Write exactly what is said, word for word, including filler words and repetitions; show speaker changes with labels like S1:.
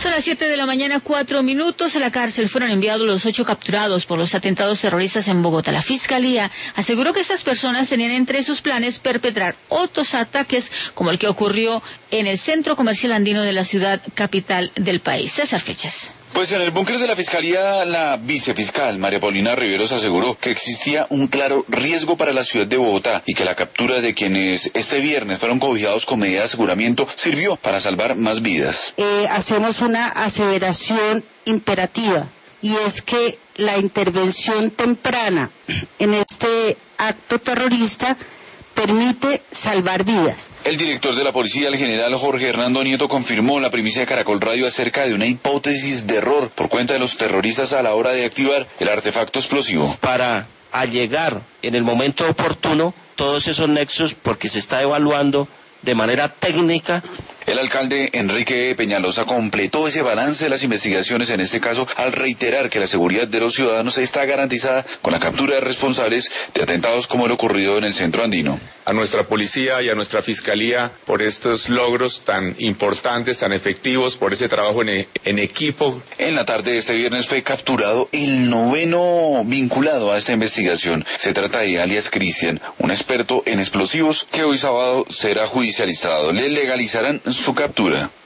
S1: Son las siete de la mañana, cuatro minutos. A la cárcel fueron enviados los ocho capturados por los atentados terroristas en Bogotá. La Fiscalía aseguró que estas personas tenían entre sus planes perpetrar otros ataques como el que ocurrió en el centro comercial andino de la ciudad capital del país. César Fechas.
S2: Pues en el búnker de la Fiscalía, la vicefiscal María Paulina Riveros aseguró que existía un claro riesgo para la ciudad de Bogotá y que la captura de quienes este viernes fueron cobijados con medida de aseguramiento sirvió para salvar más vidas.
S3: Eh, hacemos una aseveración imperativa y es que la intervención temprana en este acto terrorista permite salvar vidas.
S2: El director de la policía, el general Jorge Hernando Nieto, confirmó la primicia de Caracol Radio acerca de una hipótesis de error por cuenta de los terroristas a la hora de activar el artefacto explosivo.
S4: Para allegar en el momento oportuno todos esos nexos, porque se está evaluando de manera técnica.
S2: El alcalde Enrique Peñalosa completó ese balance de las investigaciones en este caso al reiterar que la seguridad de los ciudadanos está garantizada con la captura de responsables de atentados como el ocurrido en el centro andino.
S5: A nuestra policía y a nuestra fiscalía por estos logros tan importantes, tan efectivos, por ese trabajo en, en equipo.
S2: En la tarde de este viernes fue capturado el noveno vinculado a esta investigación. Se trata de alias Cristian, un experto en explosivos que hoy sábado será judicializado. Le legalizarán su captura.